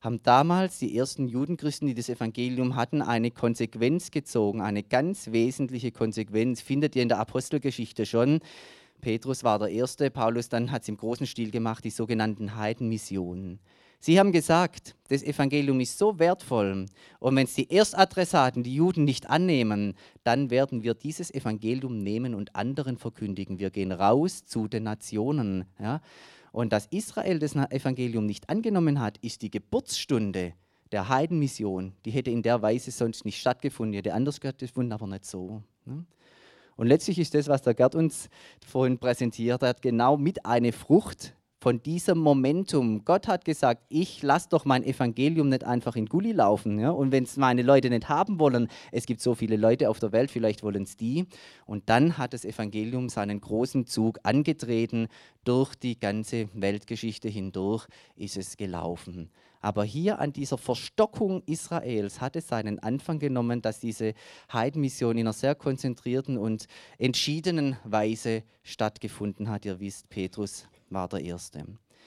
haben damals die ersten Judenchristen, die das Evangelium hatten, eine Konsequenz gezogen, eine ganz wesentliche Konsequenz. Findet ihr in der Apostelgeschichte schon. Petrus war der Erste, Paulus dann hat es im großen Stil gemacht, die sogenannten Heidenmissionen. Sie haben gesagt, das Evangelium ist so wertvoll und wenn es die Erstadressaten, die Juden, nicht annehmen, dann werden wir dieses Evangelium nehmen und anderen verkündigen. Wir gehen raus zu den Nationen. Ja? Und dass Israel das Evangelium nicht angenommen hat, ist die Geburtsstunde der Heidenmission. Die hätte in der Weise sonst nicht stattgefunden, die hätte anders stattgefunden, aber nicht so. Ne? Und letztlich ist das, was der Gerd uns vorhin präsentiert hat, genau mit einer Frucht von diesem Momentum. Gott hat gesagt, ich lasse doch mein Evangelium nicht einfach in Gully laufen. Ja? Und wenn es meine Leute nicht haben wollen, es gibt so viele Leute auf der Welt, vielleicht wollen es die. Und dann hat das Evangelium seinen großen Zug angetreten. Durch die ganze Weltgeschichte hindurch ist es gelaufen. Aber hier an dieser Verstockung Israels hat es seinen Anfang genommen, dass diese Heidenmission in einer sehr konzentrierten und entschiedenen Weise stattgefunden hat. Ihr wisst, Petrus war der Erste.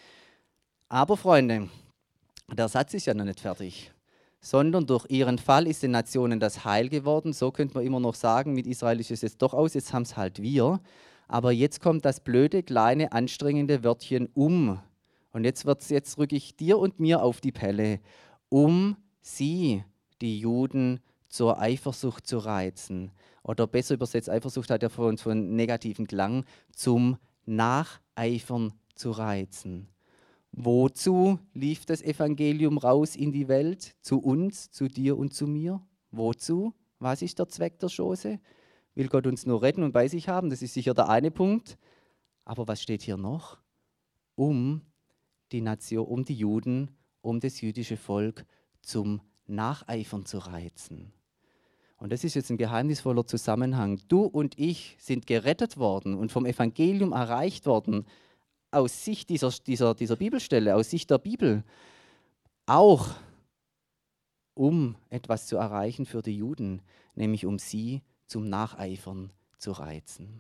Aber Freunde, der Satz ist ja noch nicht fertig, sondern durch ihren Fall ist den Nationen das Heil geworden. So könnte man immer noch sagen, mit Israel ist es jetzt doch aus, jetzt haben es halt wir. Aber jetzt kommt das blöde, kleine, anstrengende Wörtchen um. Und jetzt, wird's, jetzt rücke ich dir und mir auf die Pelle, um sie, die Juden, zur Eifersucht zu reizen. Oder besser übersetzt, Eifersucht hat ja für uns von negativen Klang, zum Nacheifern zu reizen. Wozu lief das Evangelium raus in die Welt? Zu uns, zu dir und zu mir? Wozu? Was ist der Zweck der Chose? Will Gott uns nur retten und bei sich haben? Das ist sicher der eine Punkt. Aber was steht hier noch? Um die Nation, um die Juden, um das jüdische Volk zum Nacheifern zu reizen. Und das ist jetzt ein geheimnisvoller Zusammenhang. Du und ich sind gerettet worden und vom Evangelium erreicht worden, aus Sicht dieser, dieser, dieser Bibelstelle, aus Sicht der Bibel, auch um etwas zu erreichen für die Juden, nämlich um sie zum Nacheifern zu reizen.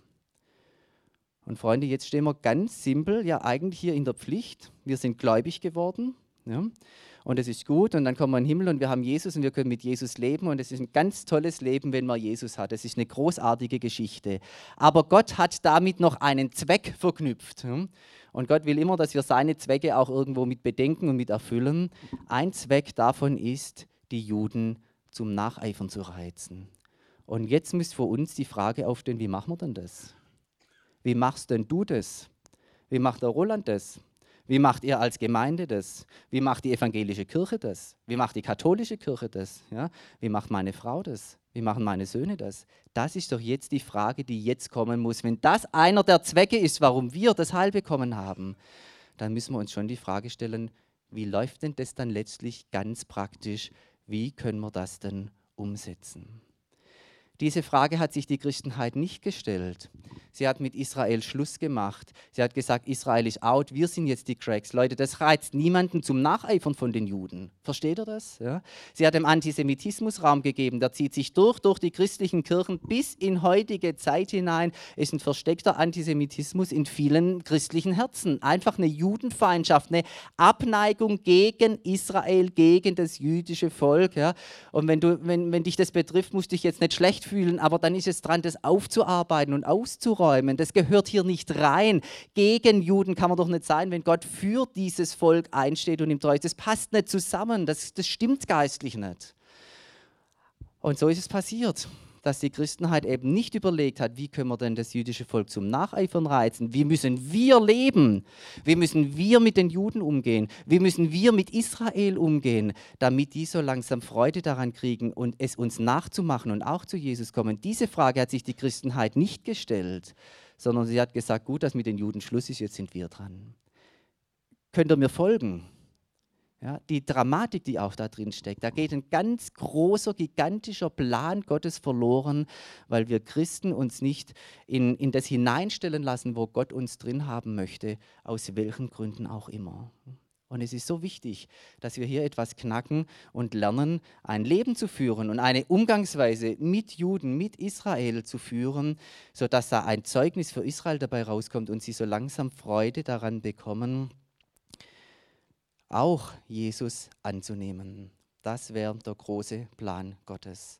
Und Freunde, jetzt stehen wir ganz simpel, ja eigentlich hier in der Pflicht. Wir sind gläubig geworden, ja, und es ist gut und dann kommen wir in den Himmel und wir haben Jesus und wir können mit Jesus leben und es ist ein ganz tolles Leben, wenn man Jesus hat. Es ist eine großartige Geschichte. Aber Gott hat damit noch einen Zweck verknüpft. Ja. Und Gott will immer, dass wir seine Zwecke auch irgendwo mit bedenken und mit erfüllen. Ein Zweck davon ist, die Juden zum Nacheifern zu reizen. Und jetzt müsste für uns die Frage aufstehen, wie machen wir denn das? Wie machst denn du das? Wie macht der Roland das? Wie macht ihr als Gemeinde das? Wie macht die evangelische Kirche das? Wie macht die katholische Kirche das? Ja? Wie macht meine Frau das? Wie machen meine Söhne das? Das ist doch jetzt die Frage, die jetzt kommen muss. Wenn das einer der Zwecke ist, warum wir das Heil bekommen haben, dann müssen wir uns schon die Frage stellen, wie läuft denn das dann letztlich ganz praktisch? Wie können wir das denn umsetzen? Diese Frage hat sich die Christenheit nicht gestellt. Sie hat mit Israel Schluss gemacht. Sie hat gesagt, Israel ist out, wir sind jetzt die Cracks. Leute, das reizt niemanden zum Nacheifern von den Juden. Versteht ihr das? Ja? Sie hat dem Antisemitismus Raum gegeben. Der zieht sich durch, durch die christlichen Kirchen bis in heutige Zeit hinein. Ist ein versteckter Antisemitismus in vielen christlichen Herzen. Einfach eine Judenfeindschaft, eine Abneigung gegen Israel, gegen das jüdische Volk. Ja? Und wenn, du, wenn, wenn dich das betrifft, musst du dich jetzt nicht schlecht fühlen, aber dann ist es dran, das aufzuarbeiten und auszuräumen. Das gehört hier nicht rein. Gegen Juden kann man doch nicht sein, wenn Gott für dieses Volk einsteht und ihm treu ist. Das passt nicht zusammen, das, das stimmt geistlich nicht. Und so ist es passiert, dass die Christenheit eben nicht überlegt hat, wie können wir denn das jüdische Volk zum Nacheifern reizen? Wie müssen wir leben? Wie müssen wir mit den Juden umgehen? Wie müssen wir mit Israel umgehen, damit die so langsam Freude daran kriegen und es uns nachzumachen und auch zu Jesus kommen? Diese Frage hat sich die Christenheit nicht gestellt, sondern sie hat gesagt, gut, dass mit den Juden Schluss ist, jetzt sind wir dran. Könnt ihr mir folgen? Ja, die Dramatik, die auch da drin steckt, da geht ein ganz großer, gigantischer Plan Gottes verloren, weil wir Christen uns nicht in, in das hineinstellen lassen, wo Gott uns drin haben möchte, aus welchen Gründen auch immer. Und es ist so wichtig, dass wir hier etwas knacken und lernen, ein Leben zu führen und eine Umgangsweise mit Juden, mit Israel zu führen, sodass da ein Zeugnis für Israel dabei rauskommt und sie so langsam Freude daran bekommen, auch Jesus anzunehmen. Das wäre der große Plan Gottes.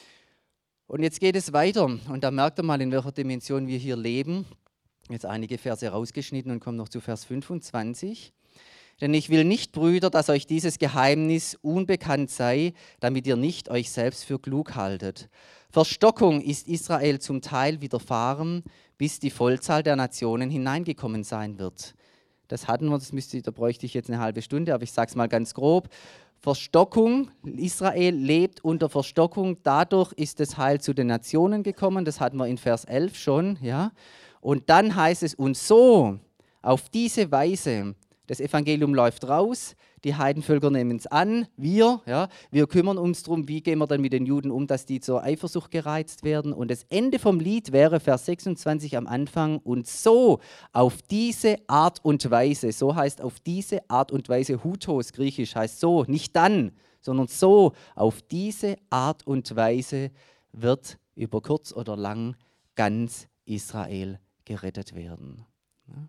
Und jetzt geht es weiter und da merkt ihr mal, in welcher Dimension wir hier leben. Jetzt einige Verse rausgeschnitten und kommen noch zu Vers fünfundzwanzig. Denn ich will nicht, Brüder, dass euch dieses Geheimnis unbekannt sei, damit ihr nicht euch selbst für klug haltet. Verstockung ist Israel zum Teil widerfahren, bis die Vollzahl der Nationen hineingekommen sein wird. Das hatten wir, das müsste, da bräuchte ich jetzt eine halbe Stunde, aber ich sage es mal ganz grob. Verstockung, Israel lebt unter Verstockung, dadurch ist das Heil zu den Nationen gekommen, das hatten wir in Vers elf schon. Ja? Und dann heißt es, und so, auf diese Weise, das Evangelium läuft raus, die Heidenvölker nehmen es an, wir, ja, wir kümmern uns darum, wie gehen wir dann mit den Juden um, dass die zur Eifersucht gereizt werden. Und das Ende vom Lied wäre Vers sechsundzwanzig am Anfang, und so, auf diese Art und Weise, so heißt auf diese Art und Weise, Hutos, griechisch heißt so, nicht dann, sondern so, auf diese Art und Weise wird über kurz oder lang ganz Israel gerettet werden. Ja.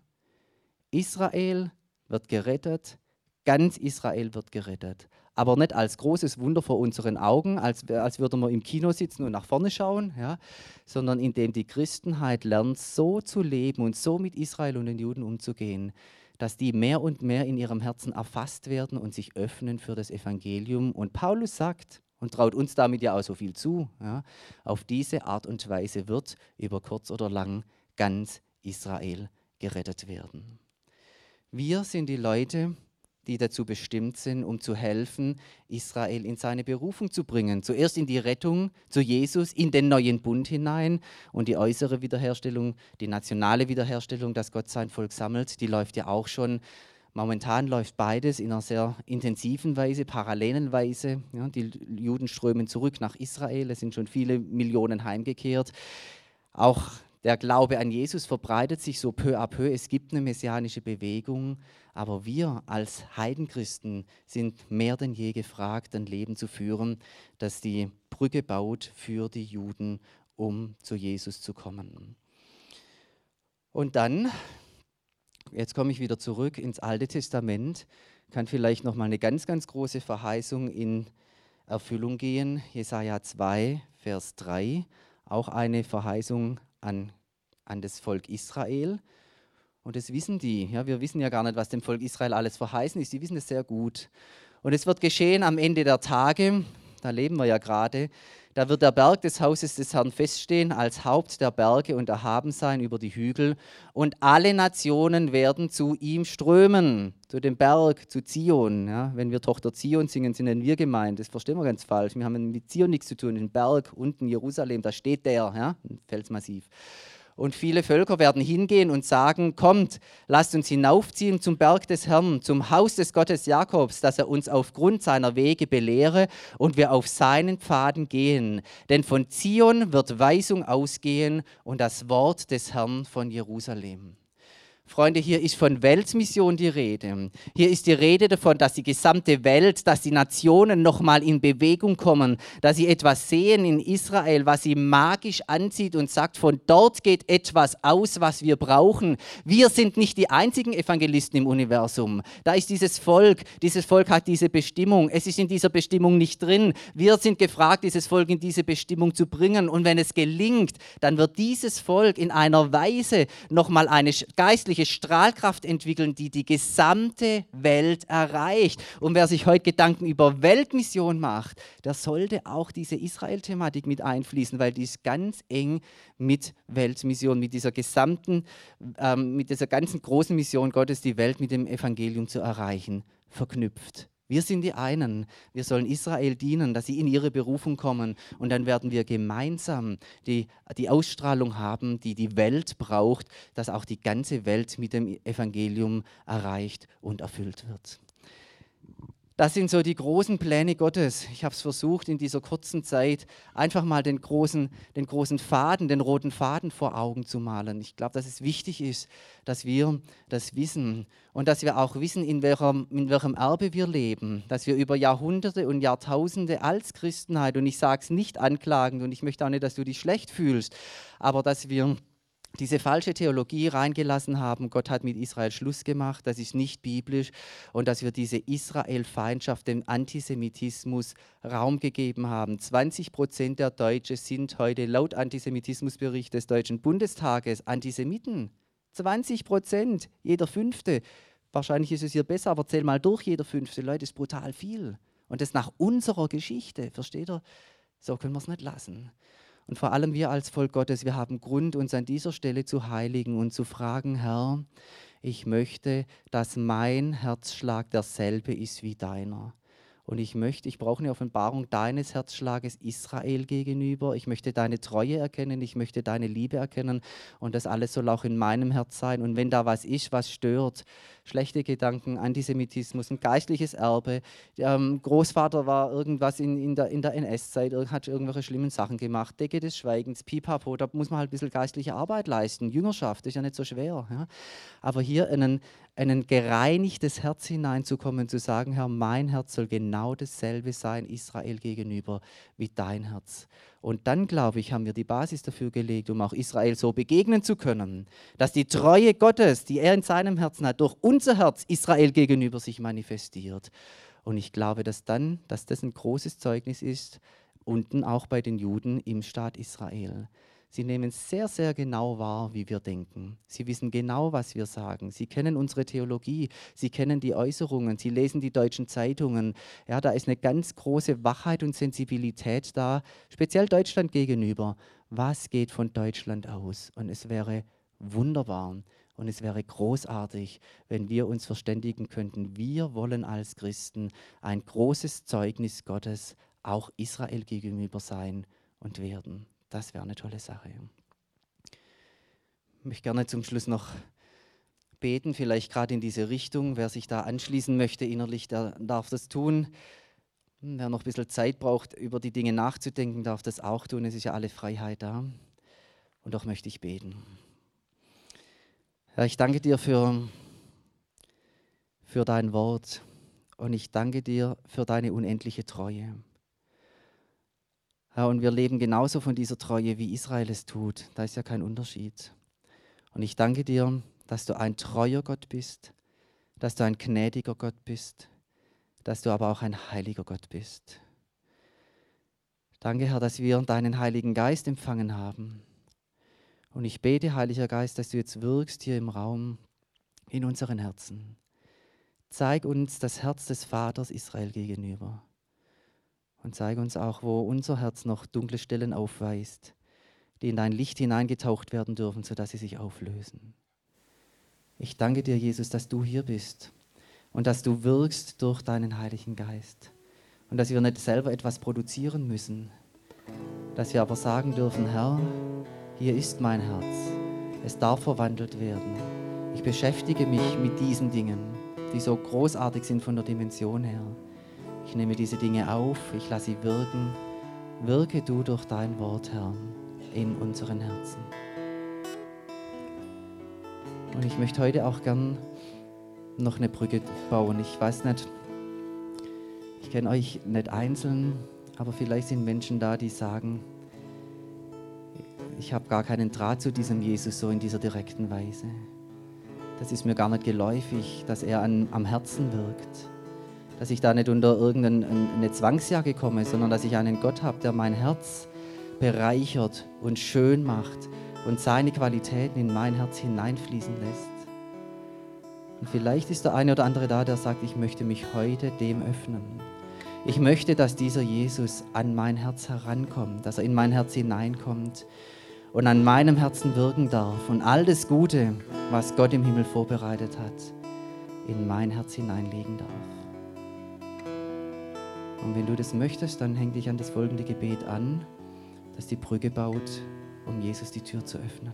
Israel wird gerettet, ganz Israel wird gerettet. Aber nicht als großes Wunder vor unseren Augen, als, als würden wir im Kino sitzen und nach vorne schauen, ja, sondern indem die Christenheit lernt, so zu leben und so mit Israel und den Juden umzugehen, dass die mehr und mehr in ihrem Herzen erfasst werden und sich öffnen für das Evangelium. Und Paulus sagt, und traut uns damit ja auch so viel zu, ja, auf diese Art und Weise wird über kurz oder lang ganz Israel gerettet werden. Wir sind die Leute, die dazu bestimmt sind, um zu helfen, Israel in seine Berufung zu bringen. Zuerst in die Rettung zu Jesus, in den neuen Bund hinein und die äußere Wiederherstellung, die nationale Wiederherstellung, dass Gott sein Volk sammelt, die läuft ja auch schon. Momentan läuft beides in einer sehr intensiven Weise, parallelen Weise. Ja, die Juden strömen zurück nach Israel, es sind schon viele Millionen heimgekehrt. Auch der Glaube an Jesus verbreitet sich so peu à peu. Es gibt eine messianische Bewegung, aber wir als Heidenchristen sind mehr denn je gefragt, ein Leben zu führen, das die Brücke baut für die Juden, um zu Jesus zu kommen. Und dann, jetzt komme ich wieder zurück ins Alte Testament, kann vielleicht noch mal eine ganz, ganz große Verheißung in Erfüllung gehen. Jesaja zwei, Vers drei, auch eine Verheißung an, an das Volk Israel. Und das wissen die. Ja, wir wissen ja gar nicht, was dem Volk Israel alles verheißen ist. Die wissen es sehr gut. Und es wird geschehen am Ende der Tage, da leben wir ja gerade, da wird der Berg des Hauses des Herrn feststehen als Haupt der Berge und erhaben sein über die Hügel. Und alle Nationen werden zu ihm strömen, zu dem Berg, zu Zion. Ja, wenn wir Tochter Zion singen, sind dann wir gemeint. Das verstehen wir ganz falsch. Wir haben mit Zion nichts zu tun. Den Berg unten Jerusalem, da steht der, ja, ein Felsmassiv. Und viele Völker werden hingehen und sagen, kommt, lasst uns hinaufziehen zum Berg des Herrn, zum Haus des Gottes Jakobs, dass er uns aufgrund seiner Wege belehre und wir auf seinen Pfaden gehen. Denn von Zion wird Weisung ausgehen und das Wort des Herrn von Jerusalem. Freunde, hier ist von Weltmission die Rede. Hier ist die Rede davon, dass die gesamte Welt, dass die Nationen nochmal in Bewegung kommen, dass sie etwas sehen in Israel, was sie magisch anzieht und sagt, von dort geht etwas aus, was wir brauchen. Wir sind nicht die einzigen Evangelisten im Universum. Da ist dieses Volk, dieses Volk hat diese Bestimmung. Es ist in dieser Bestimmung nicht drin. Wir sind gefragt, dieses Volk in diese Bestimmung zu bringen. Und wenn es gelingt, dann wird dieses Volk in einer Weise nochmal eine geistliche Strahlkraft entwickeln, die die gesamte Welt erreicht. Und wer sich heute Gedanken über Weltmission macht, der sollte auch diese Israel-Thematik mit einfließen, weil die ist ganz eng mit Weltmission, mit dieser gesamten, ähm, mit dieser ganzen großen Mission Gottes, die Welt mit dem Evangelium zu erreichen, verknüpft. Wir sind die einen. Wir sollen Israel dienen, dass sie in ihre Berufung kommen. Und dann werden wir gemeinsam die, die Ausstrahlung haben, die die Welt braucht, dass auch die ganze Welt mit dem Evangelium erreicht und erfüllt wird. Das sind so die großen Pläne Gottes. Ich habe es versucht, in dieser kurzen Zeit einfach mal den großen, den großen Faden, den roten Faden vor Augen zu malen. Ich glaube, dass es wichtig ist, dass wir das wissen und dass wir auch wissen, in welchem, in welchem Erbe wir leben, dass wir über Jahrhunderte und Jahrtausende als Christenheit, und ich sage es nicht anklagend und ich möchte auch nicht, dass du dich schlecht fühlst, aber dass wir diese falsche Theologie reingelassen haben, Gott hat mit Israel Schluss gemacht, das ist nicht biblisch und dass wir diese Israel-Feindschaft, dem Antisemitismus Raum gegeben haben. zwanzig Prozent der Deutschen sind heute laut Antisemitismusbericht des Deutschen Bundestages Antisemiten. zwanzig Prozent, jeder Fünfte. Wahrscheinlich ist es hier besser, aber zähl mal durch, jeder Fünfte. Leute, das ist brutal viel. Und das nach unserer Geschichte, versteht ihr? So können wir es nicht lassen. Und vor allem wir als Volk Gottes, wir haben Grund, uns an dieser Stelle zu heiligen und zu fragen, Herr, ich möchte, dass mein Herzschlag derselbe ist wie deiner. Und ich möchte, ich brauche eine Offenbarung deines Herzschlages Israel gegenüber. Ich möchte deine Treue erkennen, ich möchte deine Liebe erkennen und das alles soll auch in meinem Herz sein. Und wenn da was ist, was stört, schlechte Gedanken, Antisemitismus, ein geistliches Erbe, der ähm, Großvater war irgendwas in, in der, in der N S-Zeit, hat irgendwelche schlimmen Sachen gemacht, Decke des Schweigens, Pipapo, da muss man halt ein bisschen geistliche Arbeit leisten. Jüngerschaft ist ja nicht so schwer. Ja? Aber hier einen ein gereinigtes Herz hineinzukommen, zu sagen, Herr, mein Herz soll genau dasselbe sein Israel gegenüber wie dein Herz. Und dann, glaube ich, haben wir die Basis dafür gelegt, um auch Israel so begegnen zu können, dass die Treue Gottes, die er in seinem Herzen hat, durch unser Herz Israel gegenüber sich manifestiert. Und ich glaube, dass dann, dass das ein großes Zeugnis ist, unten auch bei den Juden im Staat Israel. Sie nehmen sehr, sehr genau wahr, wie wir denken. Sie wissen genau, was wir sagen. Sie kennen unsere Theologie. Sie kennen die Äußerungen. Sie lesen die deutschen Zeitungen. Ja, da ist eine ganz große Wachheit und Sensibilität da, speziell Deutschland gegenüber. Was geht von Deutschland aus? Und es wäre wunderbar und es wäre großartig, wenn wir uns verständigen könnten. Wir wollen als Christen ein großes Zeugnis Gottes auch Israel gegenüber sein und werden. Das wäre eine tolle Sache. Ich möchte gerne zum Schluss noch beten, vielleicht gerade in diese Richtung. Wer sich da anschließen möchte innerlich, der darf das tun. Wer noch ein bisschen Zeit braucht, über die Dinge nachzudenken, darf das auch tun. Es ist ja alle Freiheit da. Und doch möchte ich beten. Herr, ich danke dir für, für dein Wort und ich danke dir für deine unendliche Treue. Herr, und wir leben genauso von dieser Treue, wie Israel es tut. Da ist ja kein Unterschied. Und ich danke dir, dass du ein treuer Gott bist, dass du ein gnädiger Gott bist, dass du aber auch ein heiliger Gott bist. Danke, Herr, dass wir deinen Heiligen Geist empfangen haben. Und ich bete, Heiliger Geist, dass du jetzt wirkst hier im Raum, in unseren Herzen. Zeig uns das Herz des Vaters Israel gegenüber. Und zeig uns auch, wo unser Herz noch dunkle Stellen aufweist, die in dein Licht hineingetaucht werden dürfen, sodass sie sich auflösen. Ich danke dir, Jesus, dass du hier bist und dass du wirkst durch deinen Heiligen Geist. Und dass wir nicht selber etwas produzieren müssen, dass wir aber sagen dürfen, Herr, hier ist mein Herz, es darf verwandelt werden. Ich beschäftige mich mit diesen Dingen, die so großartig sind von der Dimension her. Ich nehme diese Dinge auf, ich lasse sie wirken. Wirke du durch dein Wort, Herr, in unseren Herzen. Und ich möchte heute auch gern noch eine Brücke bauen. Ich weiß nicht, ich kenne euch nicht einzeln, aber vielleicht sind Menschen da, die sagen, ich habe gar keinen Draht zu diesem Jesus so in dieser direkten Weise. Das ist mir gar nicht geläufig, dass er an, am Herzen wirkt. Dass ich da nicht unter irgendeine Zwangsjacke komme, sondern dass ich einen Gott habe, der mein Herz bereichert und schön macht und seine Qualitäten in mein Herz hineinfließen lässt. Und vielleicht ist der eine oder andere da, der sagt, ich möchte mich heute dem öffnen. Ich möchte, dass dieser Jesus an mein Herz herankommt, dass er in mein Herz hineinkommt und an meinem Herzen wirken darf und all das Gute, was Gott im Himmel vorbereitet hat, in mein Herz hineinlegen darf. Und wenn du das möchtest, dann häng dich an das folgende Gebet an, das die Brücke baut, um Jesus die Tür zu öffnen.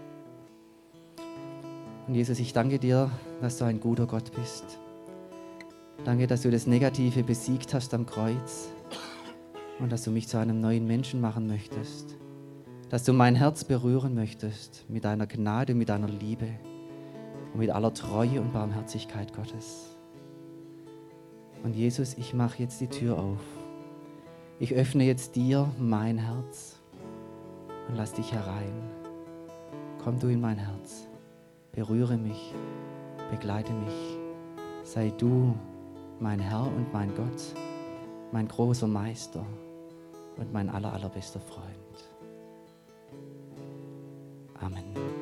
Und Jesus, ich danke dir, dass du ein guter Gott bist. Danke, dass du das Negative besiegt hast am Kreuz und dass du mich zu einem neuen Menschen machen möchtest. Dass du mein Herz berühren möchtest mit deiner Gnade, mit deiner Liebe und mit aller Treue und Barmherzigkeit Gottes. Und Jesus, ich mache jetzt die Tür auf. Ich öffne jetzt dir mein Herz und lass dich herein. Komm du in mein Herz, berühre mich, begleite mich. Sei du mein Herr und mein Gott, mein großer Meister und mein aller, allerbester Freund. Amen.